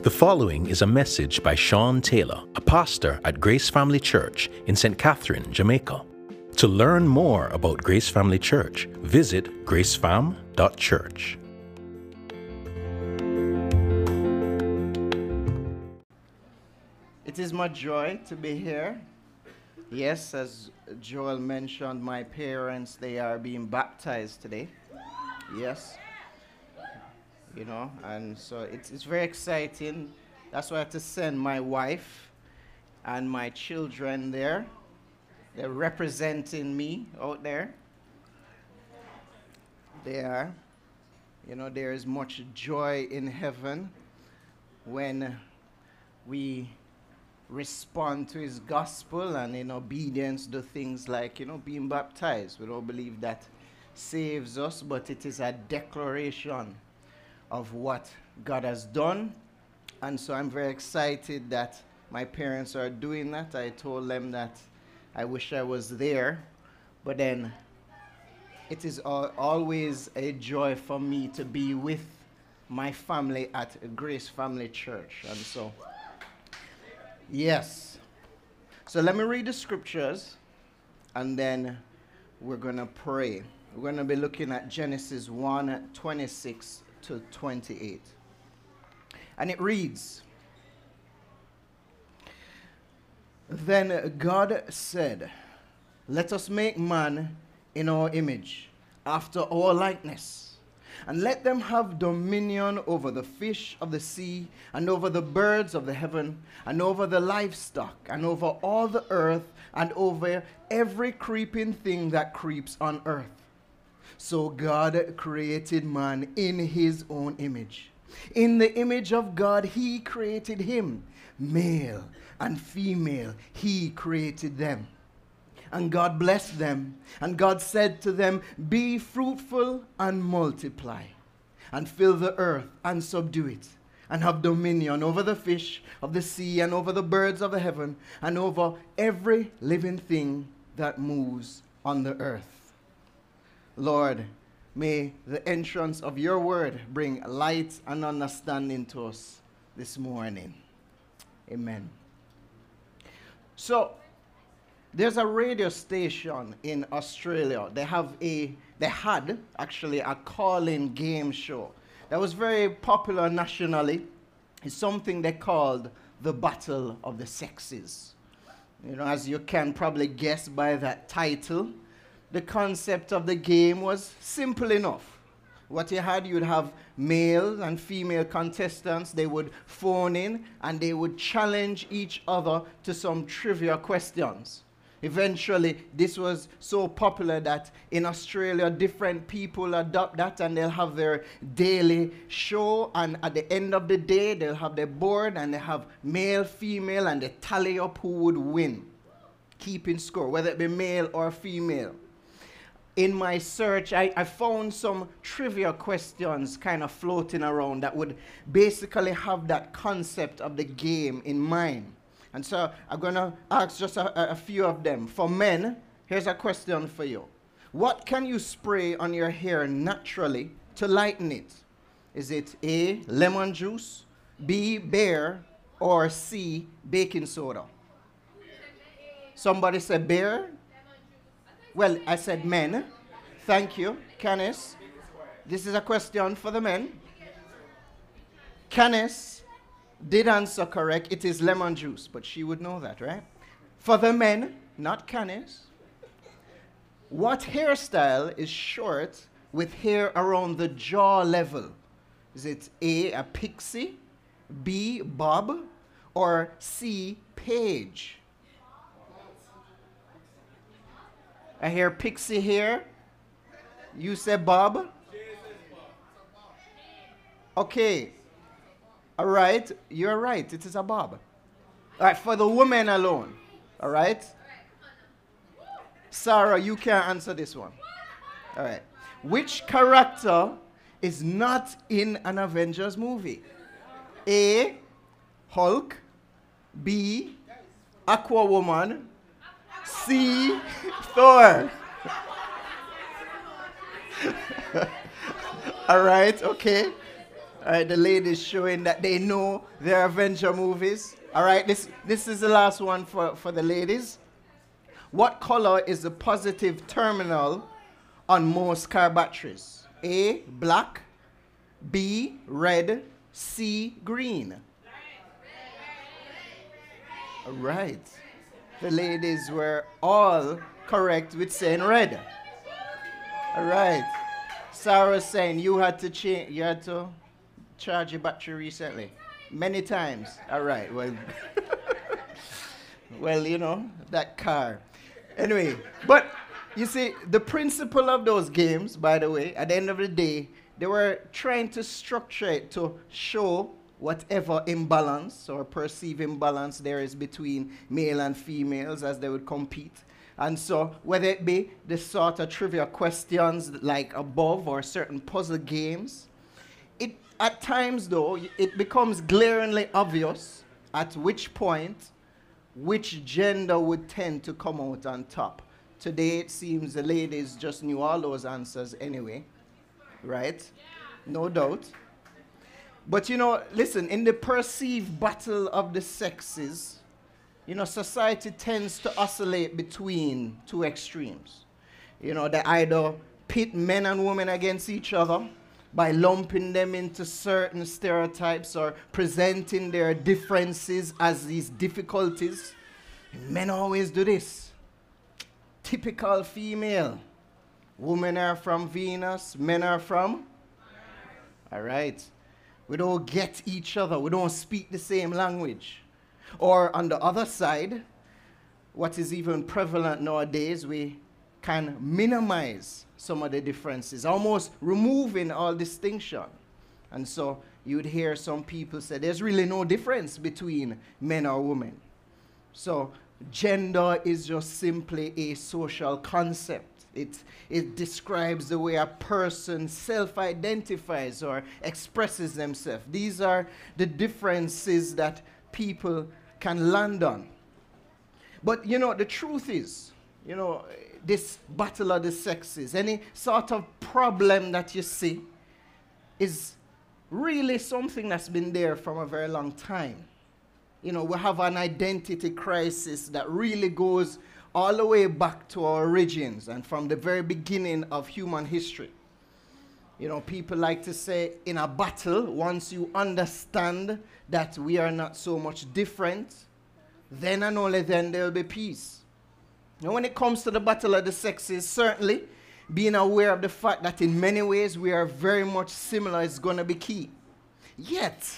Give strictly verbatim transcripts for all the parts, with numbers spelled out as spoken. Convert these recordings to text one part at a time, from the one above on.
The following is a message by Sean Taylor, a pastor at Grace Family Church in Saint Catherine, Jamaica. To learn more about Grace Family Church, visit gracefam dot church. It is my joy to be here. Yes, as Joel mentioned, my parents, they are being baptized today. Yes. You know, and so it's, it's very exciting. That's why I had to send my wife and my children there. They're representing me out there. They are. You know, there is much joy in heaven when we respond to his gospel and in obedience do things like, you know, being baptized. We don't believe that saves us, but it is a declaration of what God has done. And so I'm very excited that my parents are doing that. I told them that I wish I was there, but then it is al- always a joy for me to be with my family at Grace Family Church. And so, yes. So let me read the scriptures, and then we're going to pray. We're going to be looking at Genesis one, twenty-six to twenty-eight. And it reads, "Then God said, 'Let us make man in our image, after our likeness, and let them have dominion over the fish of the sea, and over the birds of the heaven, and over the livestock, and over all the earth, and over every creeping thing that creeps on earth.' So God created man in his own image. In the image of God, he created him. Male and female, he created them. And God blessed them. And God said to them, 'Be fruitful and multiply, and fill the earth and subdue it, and have dominion over the fish of the sea, and over the birds of the heaven, and over every living thing that moves on the earth.'" Lord, may the entrance of your word bring light and understanding to us this morning. Amen. So, there's a radio station in Australia. They have a, they had actually a call-in game show that was very popular nationally. It's something they called the Battle of the Sexes. You know, as you can probably guess by that title, the concept of the game was simple enough. What you had, you'd have male and female contestants. They would phone in and they would challenge each other to some trivia questions. Eventually, this was so popular that in Australia, different people adopt that, and they'll have their daily show, and at the end of the day, they'll have their board, and they have male, female, and they tally up who would win, keeping score, whether it be male or female. In my search, I, I found some trivia questions kind of floating around that would basically have that concept of the game in mind. And so I'm going to ask just a, a few of them. For men, here's a question for you. What can you spray on your hair naturally to lighten it? Is it A, lemon juice, B, bear, or C, baking soda? Somebody said bear? Well, I said men. Thank you. Canis, this is a question for the men. Canis did answer correct. It is lemon juice, but she would know that, right? For the men, not Canis. What hairstyle is short with hair around the jaw level? Is it A, a pixie, B, bob, or C, page? I hear pixie here. You say Bob? Okay. All right. You're right. It is a Bob. All right. For the women alone. All right. Sarah, you can answer this one. All right. Which character is not in an Avengers movie? A, Hulk. B, Aquawoman. C, Thor. All right, okay. All right, the ladies showing that they know their Avenger movies. All right, this, this is the last one for, for the ladies. What color is the positive terminal on most car batteries? A, black, B, red, C, green. All right. The ladies were all correct with saying red. All right. Sarah saying you had to change, you had to charge your battery recently. Many times. All right. Well, well, you know, that car. Anyway, but you see, the principle of those games, by the way, at the end of the day, they were trying to structure it to show whatever imbalance or perceived imbalance there is between male and females as they would compete. And so, whether it be the sort of trivia questions like above or certain puzzle games, it, at times though, it becomes glaringly obvious at which point which gender would tend to come out on top. Today, it seems the ladies just knew all those answers anyway, right? No doubt. But you know, listen, in the perceived battle of the sexes, you know, society tends to oscillate between two extremes. You know, they either pit men and women against each other by lumping them into certain stereotypes or presenting their differences as these difficulties. And men always do this. Typical female. Women are from Venus, men are from? All right. We don't get each other. We don't speak the same language. Or on the other side, what is even prevalent nowadays, we can minimize some of the differences, almost removing all distinction. And so you'd hear some people say there's really no difference between men or women. So gender is just simply a social concept. It, it describes the way a person self-identifies or expresses themselves. These are the differences that people can land on. But, you know, the truth is, you know, this battle of the sexes, any sort of problem that you see is really something that's been there from a very long time. You know, we have an identity crisis that really goes all the way back to our origins and from the very beginning of human history. You know, people like to say in a battle, once you understand that we are not so much different, then and only then there will be peace. Now, when it comes to the battle of the sexes, certainly being aware of the fact that in many ways we are very much similar is going to be key. Yet,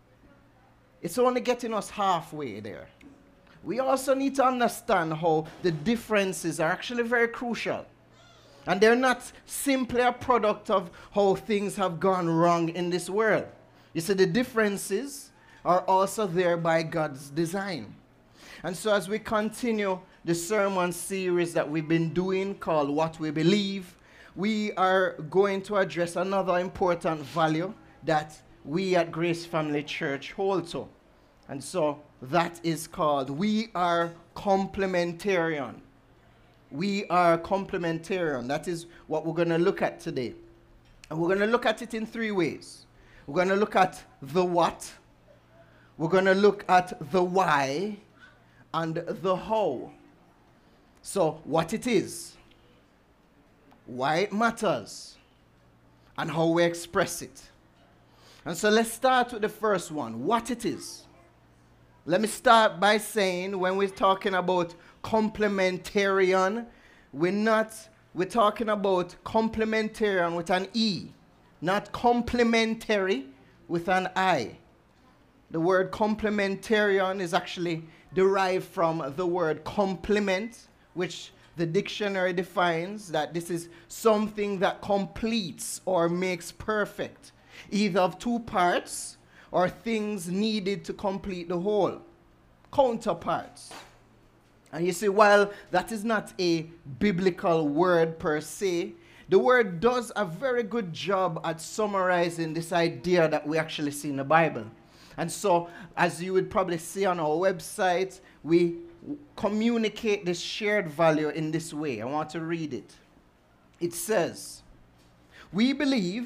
it's only getting us halfway there. We also need to understand how the differences are actually very crucial. And they're not simply a product of how things have gone wrong in this world. You see, the differences are also there by God's design. And so as we continue the sermon series that we've been doing called What We Believe, we are going to address another important value that we at Grace Family Church hold to. And so that is called, we are complementarian. We are complementarian. That is what we're going to look at today. And we're going to look at it in three ways. We're going to look at the what, we're going to look at the why, and the how. So what it is, why it matters, and how we express it. And so let's start with the first one, what it is. Let me start by saying when we're talking about complementarian, we're not, we're talking about complementarian with an E, not complementary with an I. The word complementarian is actually derived from the word complement, which the dictionary defines that this is something that completes or makes perfect, either of two parts or things needed to complete the whole. Counterparts. And you see, while that is not a biblical word per se, the word does a very good job at summarizing this idea that we actually see in the Bible. And so, as you would probably see on our website, we communicate this shared value in this way. I want to read it. It says, we believe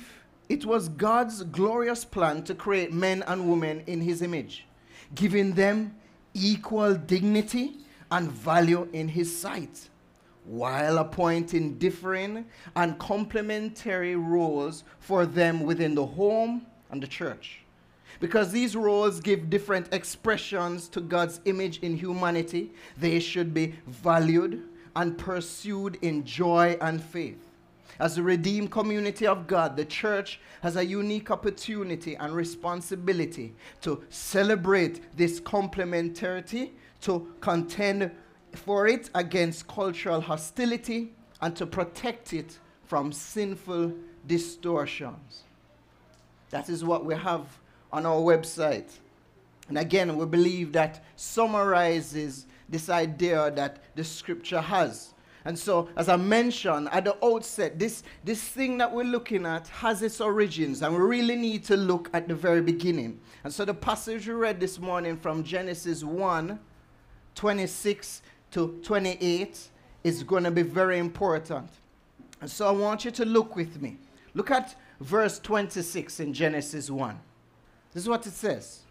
It was God's glorious plan to create men and women in his image, giving them equal dignity and value in his sight, while appointing differing and complementary roles for them within the home and the church. Because these roles give different expressions to God's image in humanity, they should be valued and pursued in joy and faith. As a redeemed community of God, the church has a unique opportunity and responsibility to celebrate this complementarity, to contend for it against cultural hostility, and to protect it from sinful distortions. That is what we have on our website. And again, we believe that summarizes this idea that the scripture has. And so, as I mentioned at the outset, this, this thing that we're looking at has its origins, and we really need to look at the very beginning. And so the passage we read this morning from Genesis one, twenty-six to twenty-eight is going to be very important. And so I want you to look with me. Look at verse twenty-six in Genesis one. This is what it says.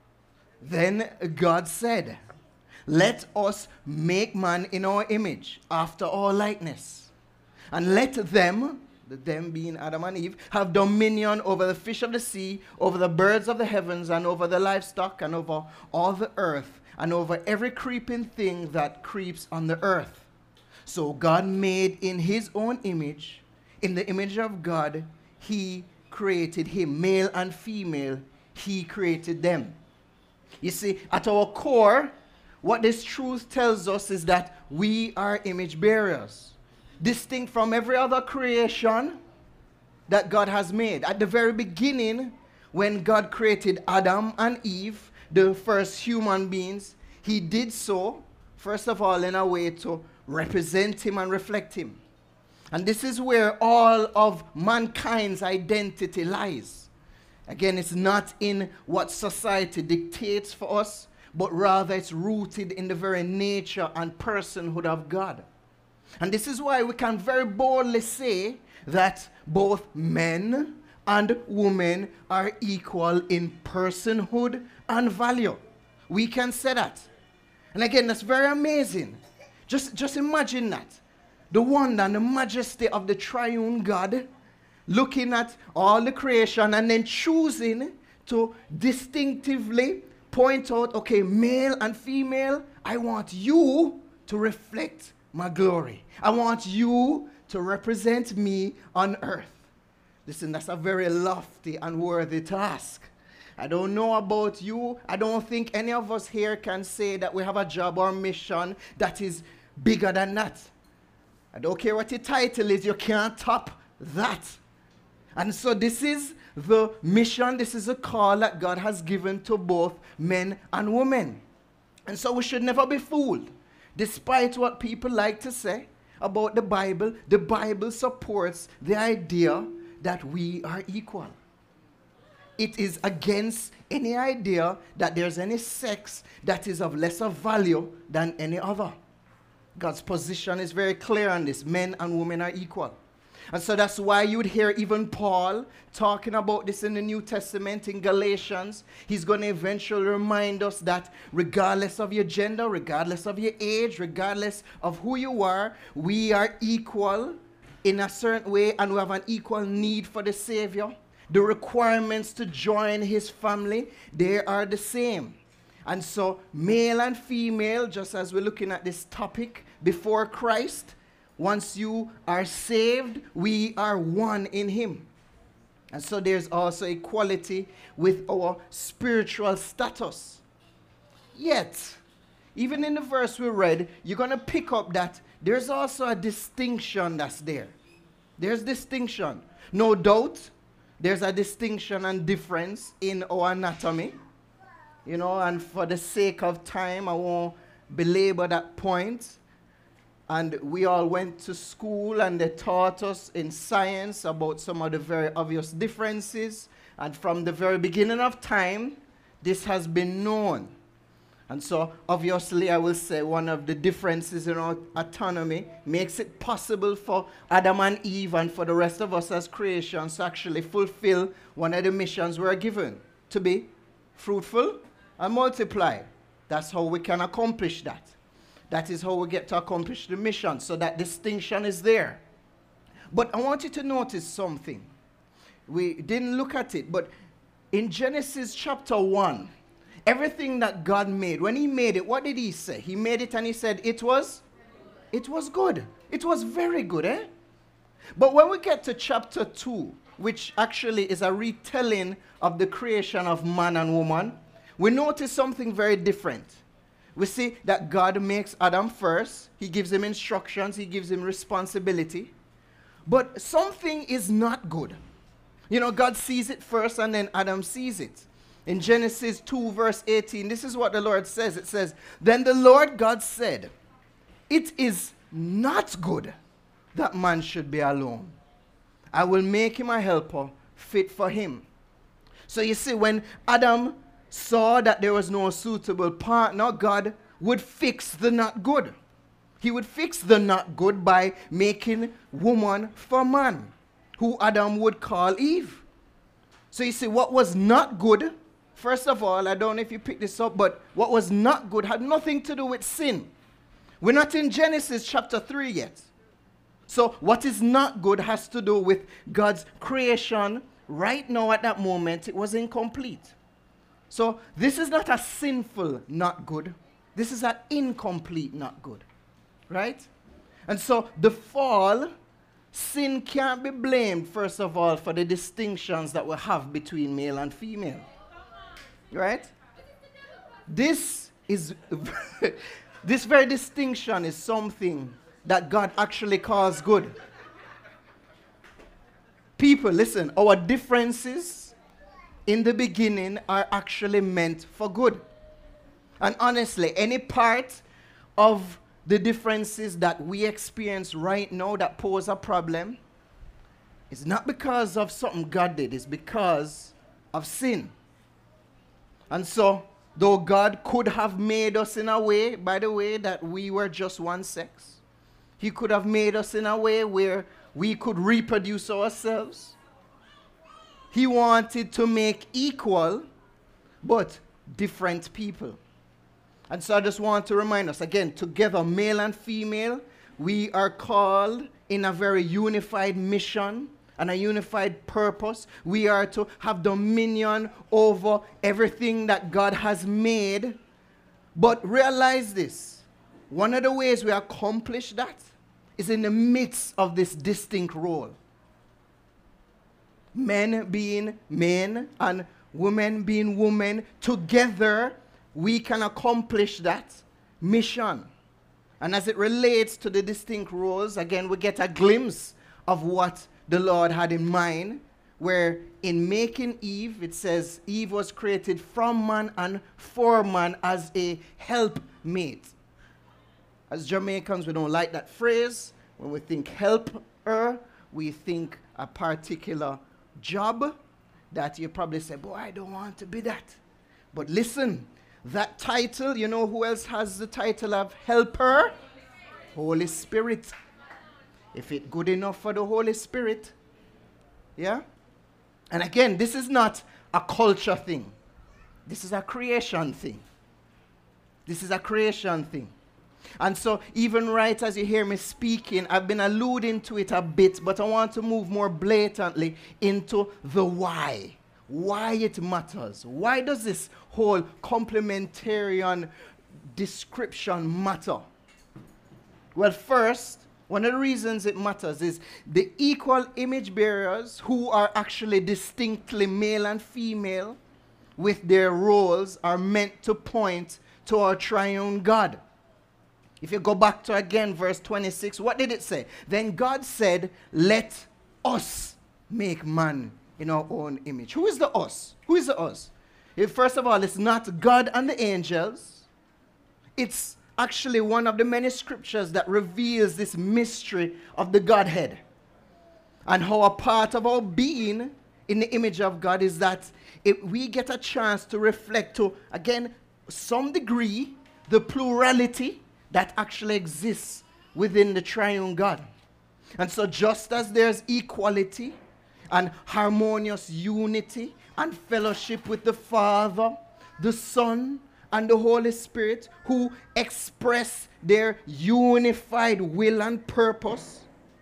Then God said, "Let us make man in our image, after our likeness. And let them," the them being Adam and Eve, "have dominion over the fish of the sea, over the birds of the heavens, and over the livestock, and over all the earth, and over every creeping thing that creeps on the earth." So God made in his own image, in the image of God, he created him. Male and female, he created them. You see, at our core, what this truth tells us is that we are image bearers, distinct from every other creation that God has made. At the very beginning, when God created Adam and Eve, the first human beings, he did so, first of all, in a way to represent him and reflect him. And this is where all of mankind's identity lies. Again, it's not in what society dictates for us, but rather it's rooted in the very nature and personhood of God. And this is why we can very boldly say that both men and women are equal in personhood and value. We can say that. And again, that's very amazing. Just, just imagine that. The wonder and the majesty of the triune God, looking at all the creation and then choosing to distinctively point out, okay, male and female, I want you to reflect my glory. I want you to represent me on earth. Listen, that's a very lofty and worthy task. I don't know about you. I don't think any of us here can say that we have a job or mission that is bigger than that. I don't care what your title is, you can't top that. And so this is the mission, this is a call that God has given to both men and women. And so we should never be fooled. Despite what people like to say about the Bible, the Bible supports the idea that we are equal. It is against any idea that there's any sex that is of lesser value than any other. God's position is very clear on this. Men and women are equal. And so that's why you would hear even Paul talking about this in the New Testament in Galatians. He's going to eventually remind us that regardless of your gender, regardless of your age, regardless of who you are, we are equal in a certain way, and we have an equal need for the Savior. The requirements to join his family, they are the same. And so male and female, just as we're looking at this topic before Christ, once you are saved, we are one in him. And so there's also equality with our spiritual status. Yet, even in the verse we read, you're going to pick up that there's also a distinction that's there. There's distinction. No doubt, there's a distinction and difference in our anatomy. You know, and for the sake of time, I won't belabor that point. And we all went to school and they taught us in science about some of the very obvious differences. And from the very beginning of time, this has been known. And so, obviously, I will say one of the differences in our autonomy makes it possible for Adam and Eve and for the rest of us as creations to actually fulfill one of the missions we're given, to be fruitful and multiply. That's how we can accomplish that. That is how we get to accomplish the mission, so that distinction is there. But I want you to notice something. We didn't look at it, but in Genesis chapter one, everything that God made, when he made it, what did he say? He made it and he said it was, it was good. It was very good, eh? But when we get to chapter two, which actually is a retelling of the creation of man and woman, we notice something very different. We see that God makes Adam first. He gives him instructions. He gives him responsibility. But something is not good. You know, God sees it first and then Adam sees it. In Genesis two verse eighteen, this is what the Lord says. It says, "Then the Lord God said, it is not good that man should be alone. I will make him a helper fit for him." So you see, when Adam saw that there was no suitable partner, God would fix the not good. He would fix the not good by making woman for man, who Adam would call Eve. So you see, what was not good, first of all, I don't know if you picked this up, but what was not good had nothing to do with sin. We're not in Genesis chapter three yet. So what is not good has to do with God's creation. Right now at that moment, it was incomplete. So this is not a sinful not good. This is an incomplete not good. Right? And so the fall, sin can't be blamed, first of all, for the distinctions that we have between male and female. Right? This is, this very distinction is something that God actually calls good. People, listen, our differences in the beginning are actually meant for good. And honestly, any part of the differences that we experience right now that pose a problem, it's not because of something God did, it's because of sin. And so, though God could have made us in a way, by the way, that we were just one sex, he could have made us in a way where we could reproduce ourselves. He wanted to make equal, but different people. And so I just want to remind us, again, together, male and female, we are called in a very unified mission and a unified purpose. We are to have dominion over everything that God has made. But realize this, one of the ways we accomplish that is in the midst of this distinct role. Men being men and women being women, together we can accomplish that mission. And as it relates to the distinct roles, again, we get a glimpse of what the Lord had in mind, where in making Eve, it says Eve was created from man and for man as a helpmate. As Jamaicans, we don't like that phrase. When we think helper, we think a particular job that you probably say, boy, I don't want to be that. But listen, that title, you know who else has the title of helper? Holy Spirit. If it's good enough for the Holy Spirit, yeah? And again, this is not a culture thing. This is a creation thing. This is a creation thing. And so even right as you hear me speaking, I've been alluding to it a bit, but I want to move more blatantly into the why. Why it matters. Why does this whole complementarian description matter? Well, first, one of the reasons it matters is the equal image bearers, who are actually distinctly male and female with their roles, are meant to point to our triune God. If you go back to again verse twenty-six, what did it say? Then God said, let us make man in our own image. Who is the us? Who is the us? If, first of all, it's not God and the angels. It's actually one of the many scriptures that reveals this mystery of the Godhead. And how a part of our being in the image of God is that if we get a chance to reflect to, again, some degree, the plurality that actually exists within the triune God. And so just as there's equality and harmonious unity and fellowship with the Father, the Son, and the Holy Spirit, who express their unified will and purpose,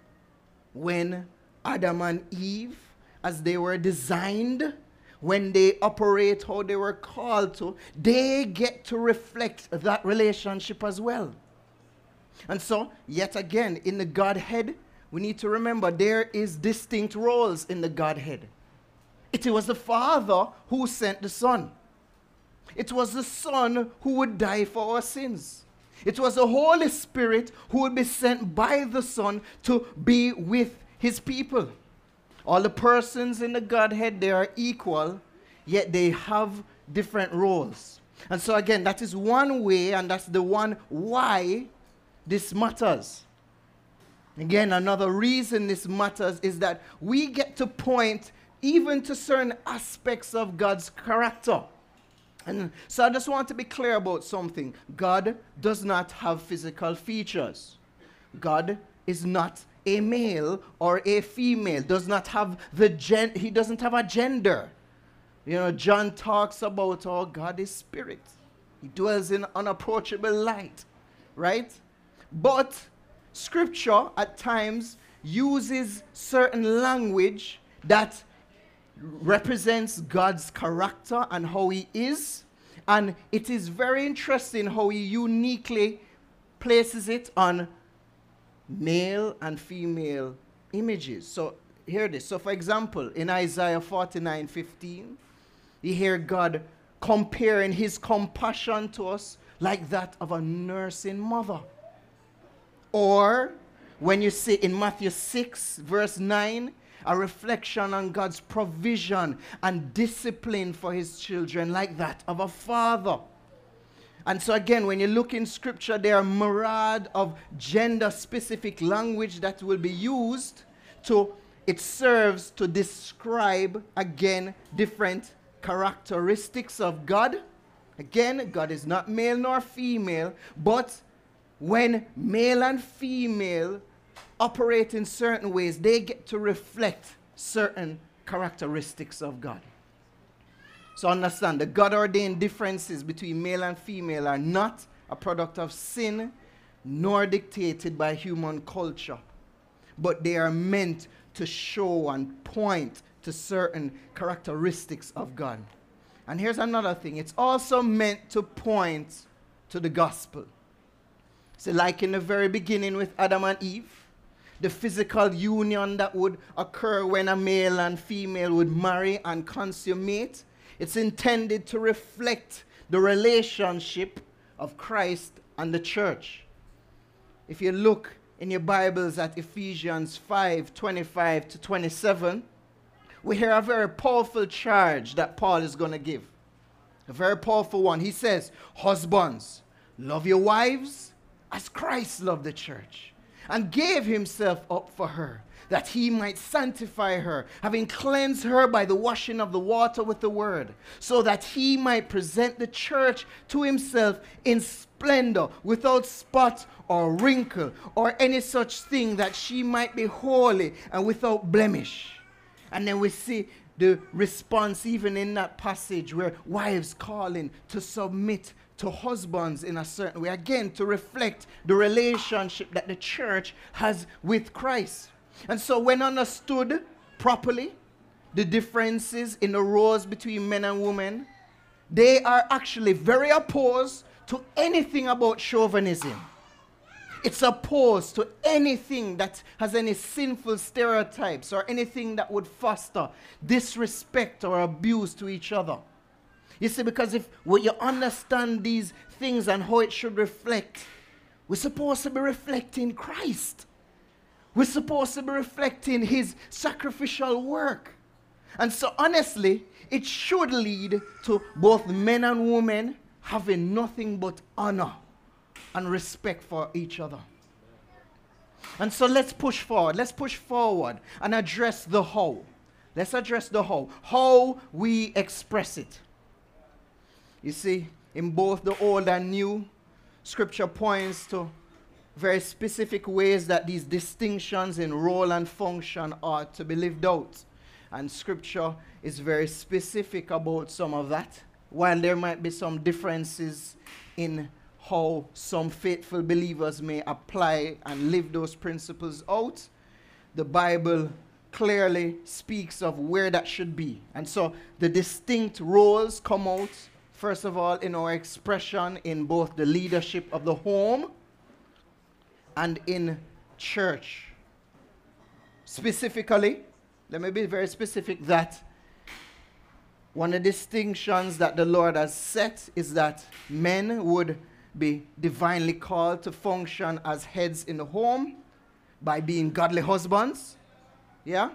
when Adam and Eve, as they were designed, when they operate how they were called to, they get to reflect that relationship as well. And so, yet again, in the Godhead, we need to remember there is distinct roles in the Godhead. It was the Father who sent the Son. It was the Son who would die for our sins. It was the Holy Spirit who would be sent by the Son to be with his people. All the persons in the Godhead, they are equal, yet they have different roles. And so again, that is one way, and that's the one why this matters. Again, another reason this matters is that we get to point even to certain aspects of God's character. And so I just want to be clear about something. God does not have physical features. God is not a male or a female, does not have the gen he doesn't have a gender. You know, John talks about, oh, God is spirit. He dwells in unapproachable light, right? But Scripture at times uses certain language that represents God's character and how he is. And it is very interesting how he uniquely places it on male and female images. So hear this. So for example, in Isaiah forty-nine fifteen, you hear God comparing his compassion to us like that of a nursing mother. Or when you see in Matthew six verse nine, a reflection on God's provision and discipline for his children like that of a father. And so again, when you look in Scripture, there are myriad of gender-specific language that will be used to, it serves to describe, again, different characteristics of God. Again, God is not male nor female, but when male and female operate in certain ways, they get to reflect certain characteristics of God. So understand, the God-ordained differences between male and female are not a product of sin, nor dictated by human culture, but they are meant to show and point to certain characteristics of God. And here's another thing. It's also meant to point to the gospel. So like in the very beginning with Adam and Eve, the physical union that would occur when a male and female would marry and consummate, it's intended to reflect the relationship of Christ and the church. If you look in your Bibles at Ephesians five twenty-five to twenty-seven, we hear a very powerful charge that Paul is going to give. A very powerful one. He says, husbands, love your wives as Christ loved the church and gave himself up for her, that he might sanctify her, having cleansed her by the washing of the water with the word, so that he might present the church to himself in splendor, without spot or wrinkle, or any such thing, that she might be holy and without blemish. And then we see the response even in that passage where wives calling to submit to husbands in a certain way, again to reflect the relationship that the church has with Christ. And so when understood properly, the differences in the roles between men and women, they are actually very opposed to anything about chauvinism. It's opposed to anything that has any sinful stereotypes or anything that would foster disrespect or abuse to each other. You see, because if when you understand these things and how it should reflect, we're supposed to be reflecting Christ. We're supposed to be reflecting his sacrificial work. And so honestly, it should lead to both men and women having nothing but honor and respect for each other. And so let's push forward. Let's push forward and address the how. Let's address the how. How we express it. You see, in both the Old and New, Scripture points to very specific ways that these distinctions in role and function are to be lived out. And Scripture is very specific about some of that. While there might be some differences in how some faithful believers may apply and live those principles out, the Bible clearly speaks of where that should be. And so the distinct roles come out, first of all, in our expression in both the leadership of the home and in church. Specifically, let me be very specific, that one of the distinctions that the Lord has set is that men would be divinely called to function as heads in the home by being godly husbands. Yeah?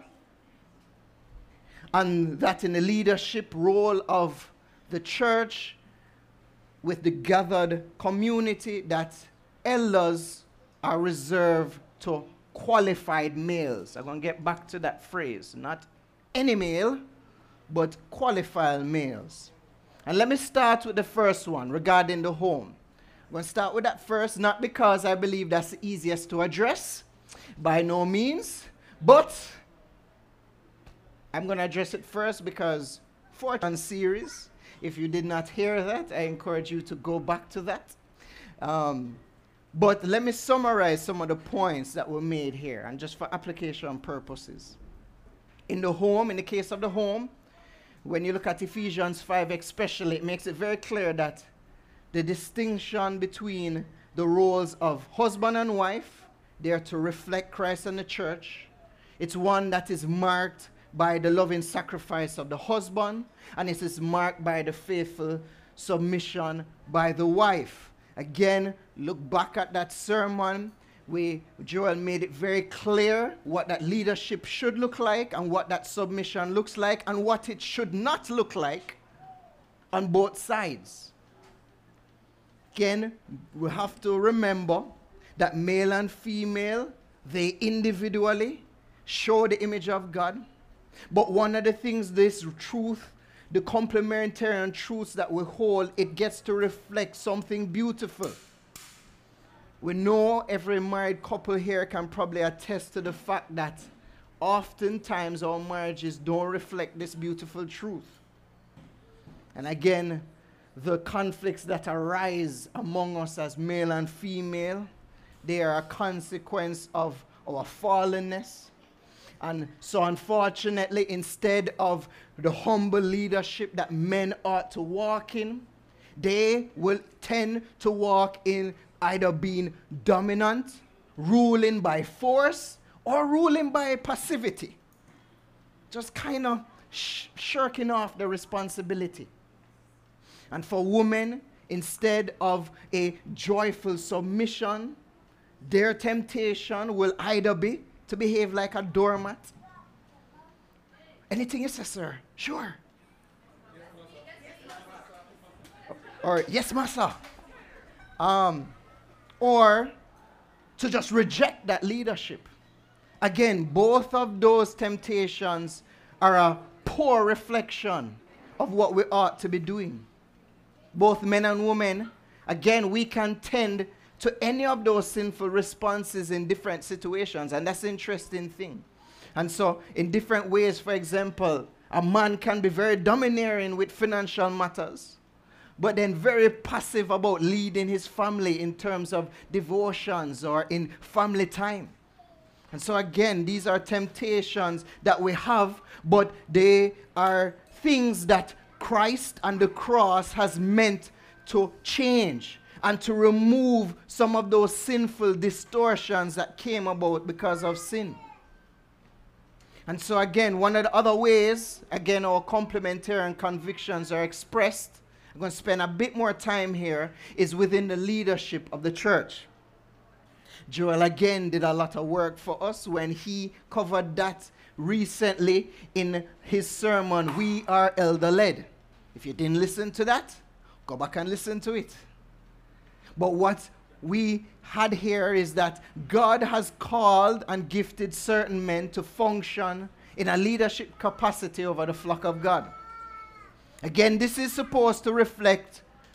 And that in the leadership role of the church with the gathered community, that elders are reserved to qualified males. I'm going to get back to that phrase. Not any male, but qualified males. And let me start with the first one regarding the home. I'm going to start with that first, not because I believe that's the easiest to address, by no means, but I'm going to address it first because for one series, if you did not hear that, I encourage you to go back to that. Um, but let me summarize some of the points that were made here, and just for application purposes. In the home, in the case of the home, when you look at Ephesians five especially, it makes it very clear that the distinction between the roles of husband and wife, they are to reflect Christ and the church. It's one that is marked by the loving sacrifice of the husband, and it is marked by the faithful submission by the wife. Again, look back at that sermon. We, Joel made it very clear what that leadership should look like and what that submission looks like and what it should not look like on both sides. Again, we have to remember that male and female, they individually show the image of God. But one of the things, this truth, the complementarian truths that we hold, it gets to reflect something beautiful. We know every married couple here can probably attest to the fact that oftentimes our marriages don't reflect this beautiful truth. And again, the conflicts that arise among us as male and female, they are a consequence of our fallenness. And so unfortunately, instead of the humble leadership that men ought to walk in, they will tend to walk in either being dominant, ruling by force, or ruling by passivity. Just kind of sh- shirking off the responsibility. And for women, instead of a joyful submission, their temptation will either be to behave like a doormat. Anything you say, sir? Sure. Or, yes, massa. Um, or to just reject that leadership. Again, both of those temptations are a poor reflection of what we ought to be doing. Both men and women, again, we can tend to any of those sinful responses in different situations, and that's an interesting thing. And so, in different ways, for example, a man can be very domineering with financial matters, but then very passive about leading his family in terms of devotions or in family time. And so again, these are temptations that we have, but they are things that Christ and the cross has meant to change and to remove some of those sinful distortions that came about because of sin. And so again, one of the other ways, again, our complementarian convictions are expressed, I'm going to spend a bit more time here, is within the leadership of the church. Joel again did a lot of work for us when he covered that recently in his sermon, We Are Elder-Led. If you didn't listen to that, go back and listen to it. But what we had here is that God has called and gifted certain men to function in a leadership capacity over the flock of God. Again, this is supposed to reflect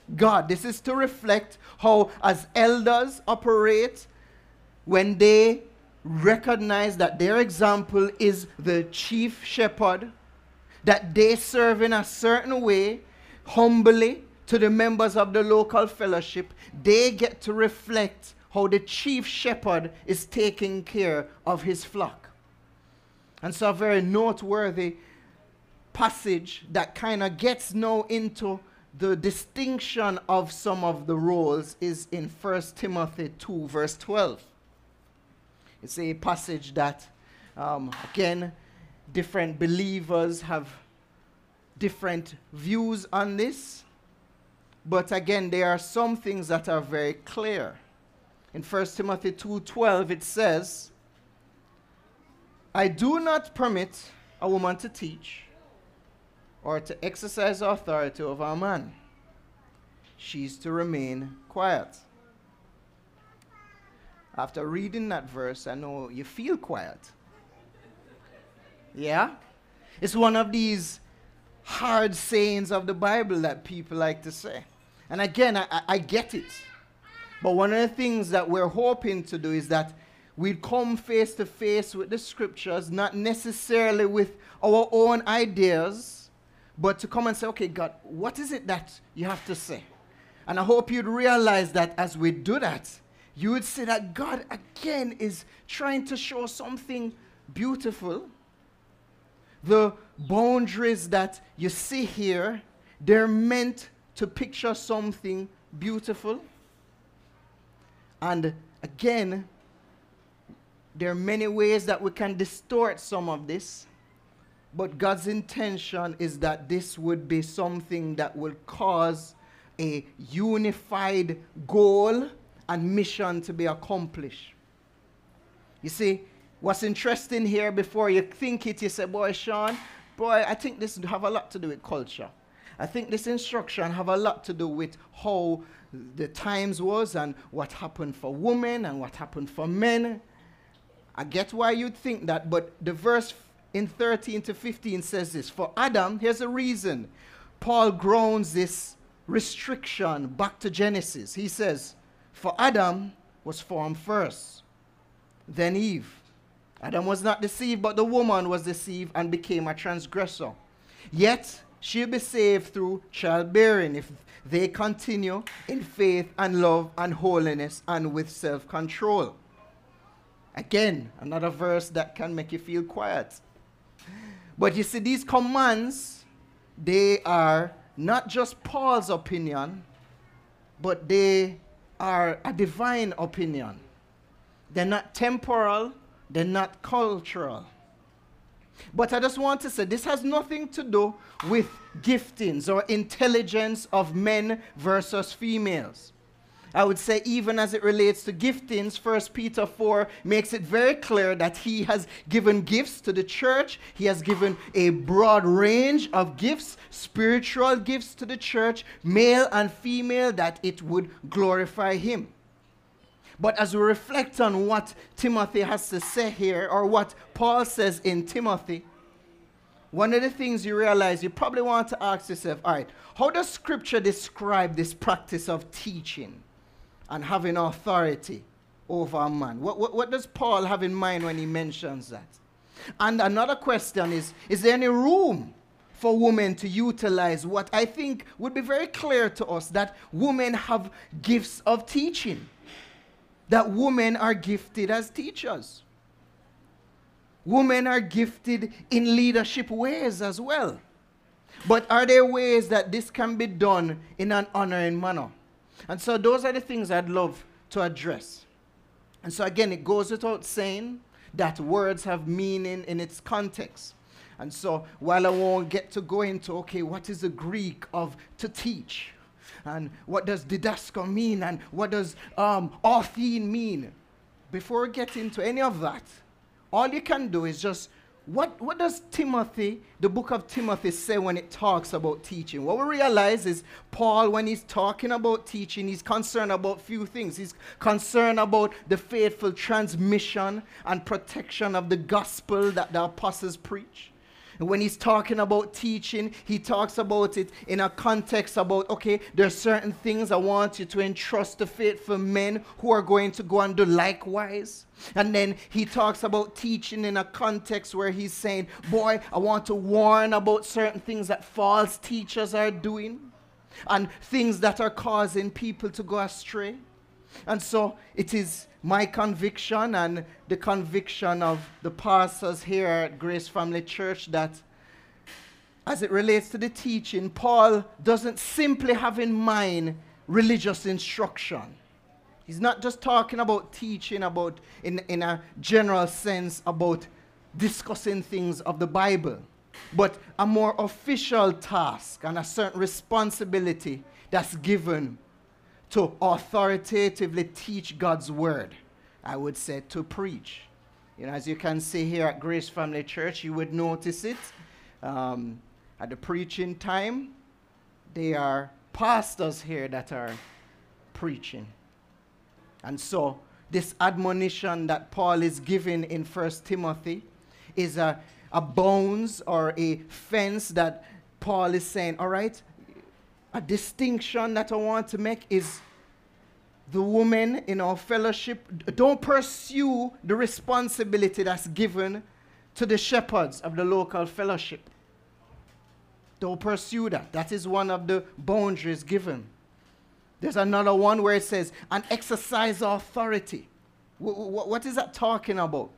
God. This is to reflect how, as elders operate, when they recognize that their example is the chief shepherd, that they serve in a certain way, humbly, to the members of the local fellowship, they get to reflect how the chief shepherd is taking care of his flock. And so a very noteworthy passage that kind of gets now into the distinction of some of the roles is in First Timothy two, verse twelve. It's a passage that, um, again, different believers have different views on this. But again, there are some things that are very clear. In First Timothy two twelve, it says, I do not permit a woman to teach or to exercise authority over a man. She's to remain quiet. After reading that verse, I know you feel quiet. Yeah? It's one of these hard sayings of the Bible that people like to say. And again, I, I get it. But one of the things that we're hoping to do is that we'd come face to face with the scriptures, not necessarily with our own ideas, but to come and say, okay, God, what is it that you have to say? And I hope you'd realize that as we do that, you would see that God, again, is trying to show something beautiful. The boundaries that you see here, they're meant to picture something beautiful. And again, there are many ways that we can distort some of this, but God's intention is that this would be something that will cause a unified goal and mission to be accomplished. You see, what's interesting here, before you think it, you say, boy, Sean, boy, I think this have a lot to do with culture. I think this instruction have a lot to do with how the times was and what happened for women and what happened for men. I get why you'd think that, but the verse in thirteen to fifteen says this. For Adam, here's a reason. Paul grounds this restriction back to Genesis. He says, for Adam was formed first, then Eve. Adam was not deceived, but the woman was deceived and became a transgressor. Yet she'll be saved through childbearing if they continue in faith and love and holiness and with self-control. Again, another verse that can make you feel quiet. But you see, these commands, they are not just Paul's opinion, but they are a divine opinion. They're not temporal, they're not cultural. But I just want to say, this has nothing to do with giftings or intelligence of men versus females. I would say even as it relates to giftings, First Peter four makes it very clear that he has given gifts to the church. He has given a broad range of gifts, spiritual gifts to the church, male and female, that it would glorify him. But as we reflect on what Timothy has to say here, or what Paul says in Timothy, one of the things you realize, you probably want to ask yourself, all right, how does Scripture describe this practice of teaching and having authority over a man? What, what, what does Paul have in mind when he mentions that? And another question is, is there any room for women to utilize what I think would be very clear to us, that women have gifts of teaching? That women are gifted as teachers. Women are gifted in leadership ways as well. But are there ways that this can be done in an honoring manner? And so those are the things I'd love to address. And so again, it goes without saying that words have meaning in its context. And so while I won't get to go into, okay, what is the Greek of to teach? And what does didasko mean? And what does um, orthene mean? Before we get into any of that, all you can do is just, what, what does Timothy, the book of Timothy, say when it talks about teaching? What we realize is Paul, when he's talking about teaching, he's concerned about few things. He's concerned about the faithful transmission and protection of the gospel that the apostles preach. When he's talking about teaching, he talks about it in a context about, okay, there are certain things I want you to entrust to faithful men who are going to go and do likewise. And then he talks about teaching in a context where he's saying, boy, I want to warn about certain things that false teachers are doing and things that are causing people to go astray. And so it is my conviction and the conviction of the pastors here at Grace Family Church that as it relates to the teaching, Paul doesn't simply have in mind religious instruction. He's not just talking about teaching about in, in a general sense about discussing things of the Bible, but a more official task and a certain responsibility that's given to authoritatively teach God's word. I would say to preach. You know, as you can see here at Grace Family Church, you would notice it. Um, at the preaching time, there are pastors here that are preaching. And so this admonition that Paul is giving in First Timothy is a, a bounds or a fence that Paul is saying, all right, a distinction that I want to make is the women in our fellowship don't pursue the responsibility that's given to the shepherds of the local fellowship. Don't pursue that. That is one of the boundaries given. There's another one where it says, and exercise authority. W- w- what is that talking about?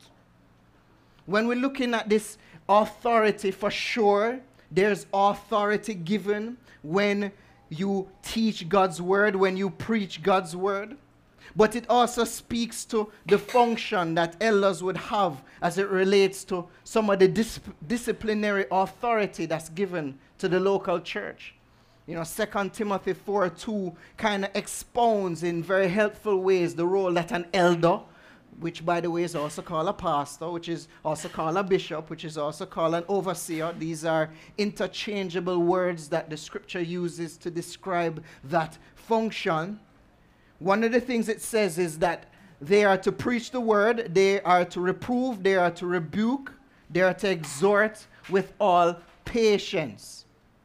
When we're looking at this authority, for sure, there's authority given when you teach God's word, when you preach God's word. But it also speaks to the function that elders would have as it relates to some of the dis- disciplinary authority that's given to the local church. You know, Second Timothy four two kind of expounds in very helpful ways the role that an elder, which by the way is also called a pastor, which is also called a bishop, which is also called an overseer. These are interchangeable words that the scripture uses to describe that function. One of the things it says is that they are to preach the word, they are to reprove, they are to rebuke, they are to exhort with all patience,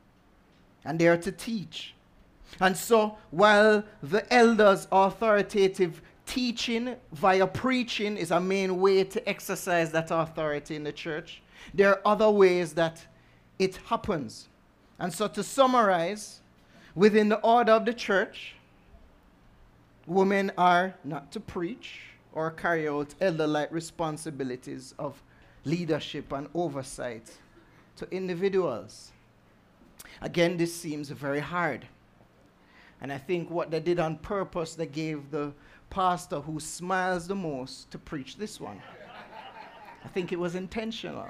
and they are to teach. And so while the elders' authoritative teaching via preaching is a main way to exercise that authority in the church, there are other ways that it happens. And so to summarize, within the order of the church, women are not to preach or carry out elder-like responsibilities of leadership and oversight to individuals. Again, this seems very hard. And I think what they did on purpose, they gave the pastor who smiles the most to preach this one. I think it was intentional.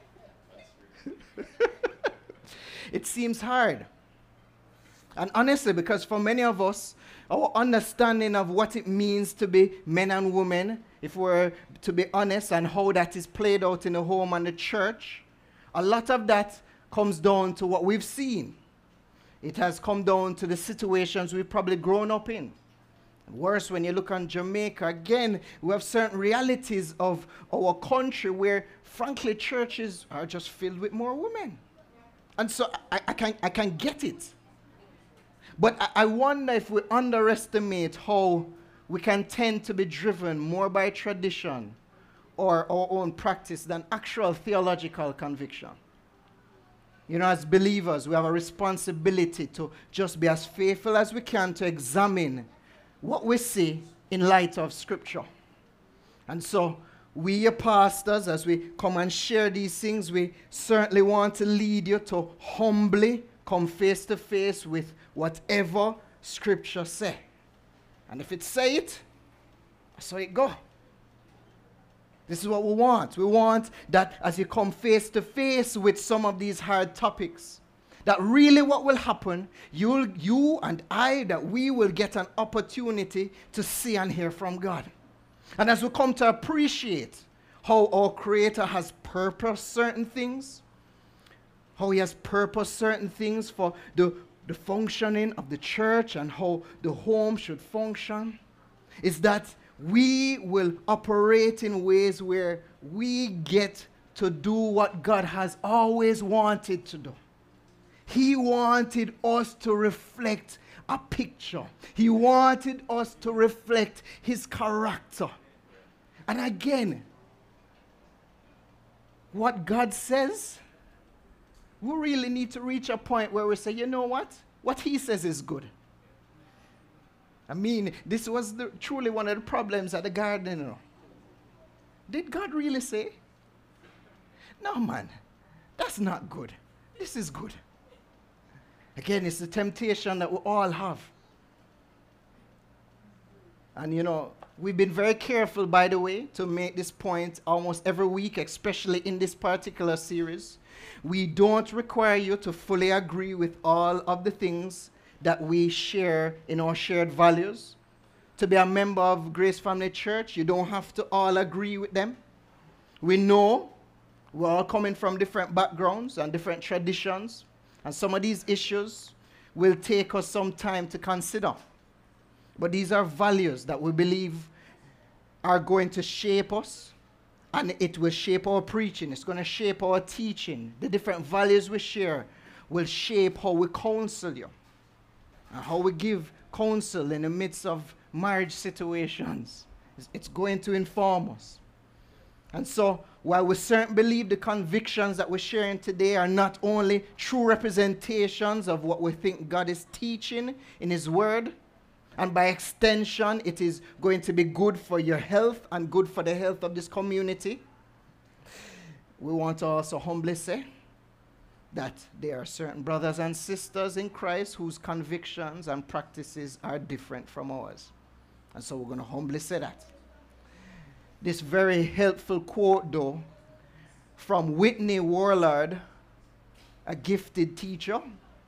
It seems hard. And honestly, because for many of us, our understanding of what it means to be men and women, if we're to be honest, and how that is played out in the home and the church, a lot of that comes down to what we've seen. It has come down to the situations we've probably grown up in. Worse, when you look on Jamaica, again, we have certain realities of our country where, frankly, churches are just filled with more women. And so I, I, can, I can get it. But I, I wonder if we underestimate how we can tend to be driven more by tradition or our own practice than actual theological conviction. You know, as believers, we have a responsibility to just be as faithful as we can to examine what we see in light of Scripture. And so we, as pastors, as we come and share these things, we certainly want to lead you to humbly come face to face with whatever Scripture say. And if it say it, that's how it go. This is what we want. We want that as you come face to face with some of these hard topics, that really what will happen, you'll, you and I, that we will get an opportunity to see and hear from God. And as we come to appreciate how our Creator has purposed certain things, how He has purposed certain things for the, the functioning of the church and how the home should function, is that we will operate in ways where we get to do what God has always wanted to do. He wanted us to reflect a picture. He wanted us to reflect his character. And again, what God says, we really need to reach a point where we say, you know what? What he says is good. I mean, this was the, truly one of the problems at the garden. You know. Did God really say? No, man. That's not good. This is good. Again, it's the temptation that we all have. And you know, we've been very careful, by the way, to make this point almost every week, especially in this particular series. We don't require you to fully agree with all of the things that we share in our shared values. To be a member of Grace Family Church, you don't have to all agree with them. We know we're all coming from different backgrounds and different traditions, and some of these issues will take us some time to consider. But these are values that we believe are going to shape us, and it will shape our preaching. It's going to shape our teaching. The different values we share will shape how we counsel you and how we give counsel in the midst of marriage situations. It's, it's going to inform us. And so, while we certainly believe the convictions that we're sharing today are not only true representations of what we think God is teaching in his word, and by extension, it is going to be good for your health and good for the health of this community, we want to also humbly say that there are certain brothers and sisters in Christ whose convictions and practices are different from ours. And so we're going to humbly say that. This very helpful quote, though, from Whitney Warlord, a gifted teacher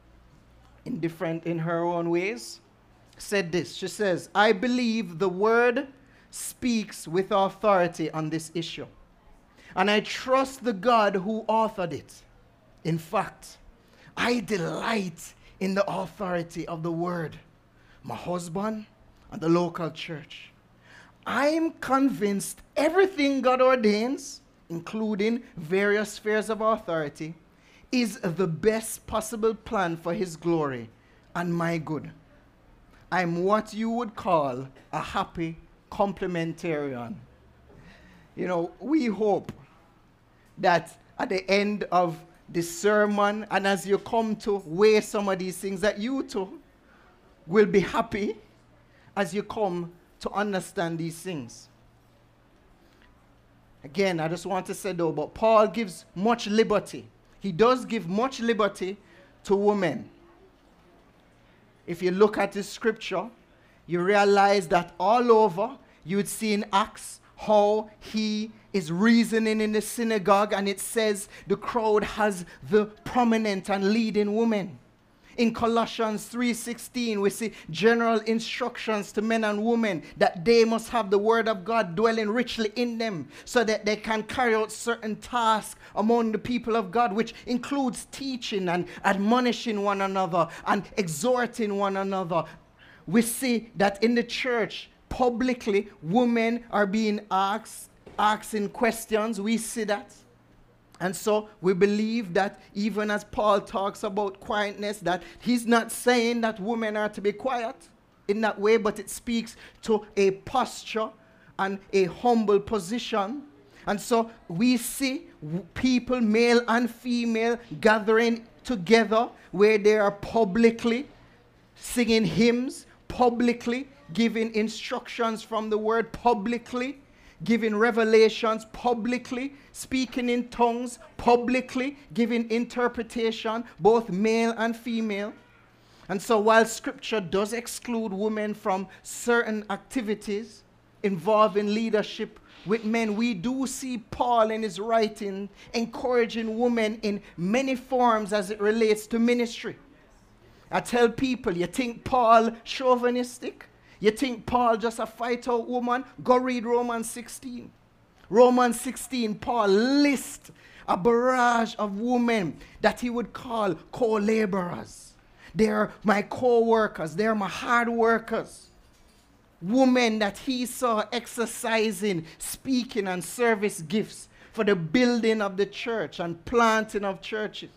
in different, in her own ways, said this. She says, I believe the word speaks with authority on this issue, and I trust the God who authored it. In fact, I delight in the authority of the word, my husband, and the local church. I'm convinced everything God ordains, including various spheres of authority, is the best possible plan for his glory and my good. I'm what you would call a happy complementarian. You know, we hope that at the end of this sermon, and as you come to weigh some of these things, that you too will be happy as you come to understand these things. Again, I just want to say though, but Paul gives much liberty. He does give much liberty to women. If you look at the scripture, you realize that all over, you would see in Acts how he is reasoning in the synagogue, and it says the crowd has the prominent and leading women. In Colossians three sixteen, we see general instructions to men and women that they must have the word of God dwelling richly in them so that they can carry out certain tasks among the people of God, which includes teaching and admonishing one another and exhorting one another. We see that in the church, publicly, women are being asked, asking questions. We see that. And so we believe that even as Paul talks about quietness, that he's not saying that women are to be quiet in that way, but it speaks to a posture and a humble position. And so we see people, male and female, gathering together where they are publicly singing hymns, publicly giving instructions from the word, publicly giving revelations, publicly speaking in tongues, publicly giving interpretation, both male and female. And so while scripture does exclude women from certain activities involving leadership with men, we do see Paul in his writing encouraging women in many forms as it relates to ministry. I tell people, you think Paul chauvinistic? You think Paul just a fight-out woman? Go read Romans sixteen. Romans sixteen, Paul lists a barrage of women that he would call co-laborers. They're my co-workers. They're my hard workers. Women that he saw exercising, speaking, and service gifts for the building of the church and planting of churches.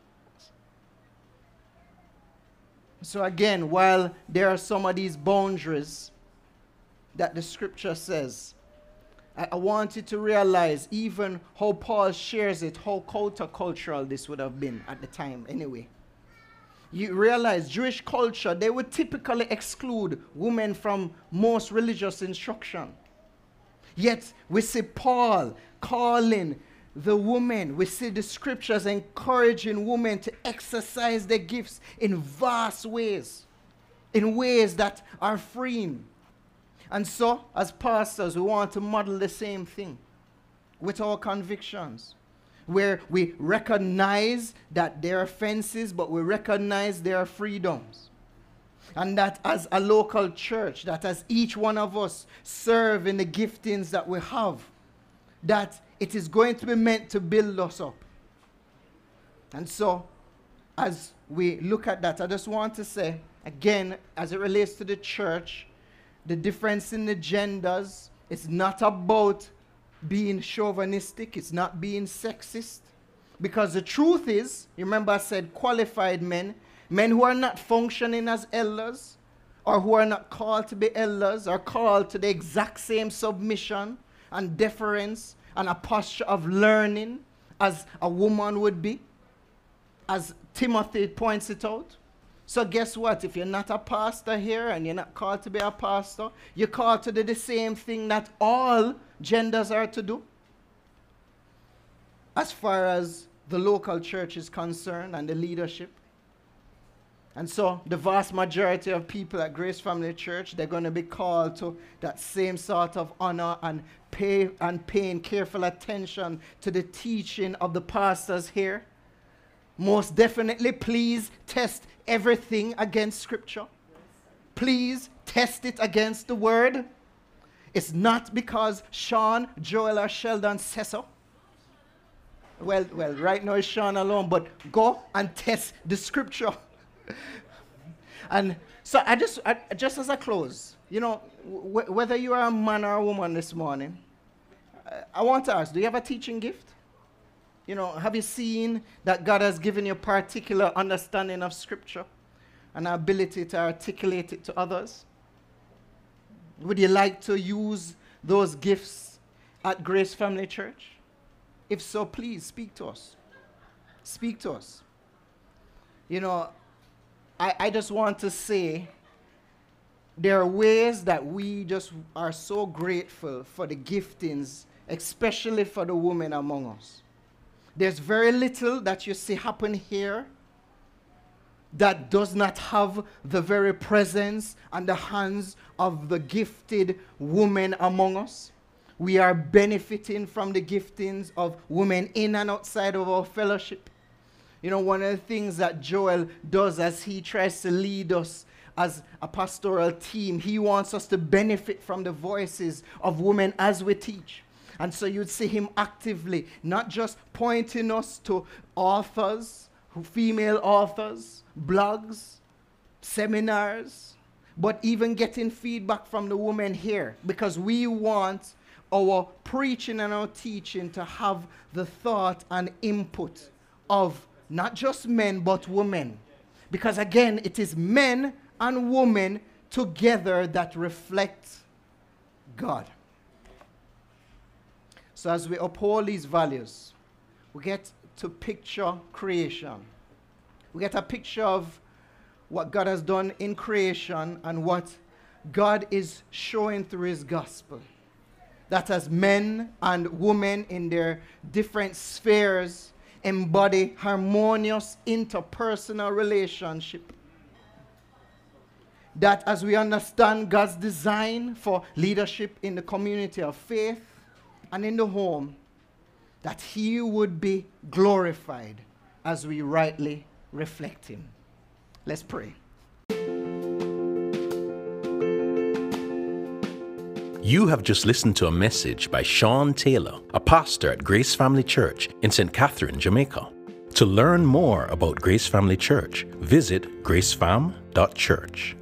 So again, while there are some of these boundaries that the scripture says, I, I want you to realize even how Paul shares it, how countercultural this would have been at the time anyway. You realize Jewish culture, they would typically exclude women from most religious instruction. Yet we see Paul calling the women. We see the scriptures encouraging women to exercise their gifts in vast ways, in ways that are freeing. And so, as pastors, we want to model the same thing with our convictions, where we recognize that there are offenses, but we recognize there are freedoms. And that as a local church, that as each one of us serve in the giftings that we have, that it is going to be meant to build us up. And so, as we look at that, I just want to say, again, as it relates to the church, the difference in the genders, it's not about being chauvinistic, it's not being sexist. Because the truth is, remember I said qualified men, men who are not functioning as elders, or who are not called to be elders, are called to the exact same submission and deference and a posture of learning as a woman would be, as Timothy points it out. So guess what? If you're not a pastor here and you're not called to be a pastor, you're called to do the same thing that all genders are to do. As far as the local church is concerned and the leadership. And so the vast majority of people at Grace Family Church, they're going to be called to that same sort of honor and pay and paying careful attention to the teaching of the pastors here. Most definitely, please test everything against Scripture. Please test it against the Word. It's not because Sean, Joel, or Sheldon says so. Well, well, right now it's Sean alone, but go and test the Scripture. And so I just, I, just as a close, you know, w- whether you are a man or a woman this morning, uh, I want to ask, do you have a teaching gift? You know, have you seen that God has given you a particular understanding of Scripture and ability to articulate it to others? Would you like to use those gifts at Grace Family Church? If so, please speak to us. Speak to us. You know, I, I just want to say there are ways that we just are so grateful for the giftings, especially for the women among us. There's very little that you see happen here that does not have the very presence and the hands of the gifted women among us. We are benefiting from the giftings of women in and outside of our fellowship. You know, one of the things that Joel does as he tries to lead us as a pastoral team, he wants us to benefit from the voices of women as we teach. And so you'd see him actively, not just pointing us to authors, female authors, blogs, seminars, but even getting feedback from the women here, because we want our preaching and our teaching to have the thought and input of not just men, but women. Because again, it is men and women together that reflect God. So as we uphold these values, we get to picture creation. We get a picture of what God has done in creation and what God is showing through his gospel. That as men and women in their different spheres embody harmonious interpersonal relationship. That as we understand God's design for leadership in the community of faith and in the home, that he would be glorified as we rightly reflect him. Let's pray. You have just listened to a message by Sean Taylor, a pastor at Grace Family Church in Saint Catherine, Jamaica. To learn more about Grace Family Church, visit grace fam dot church.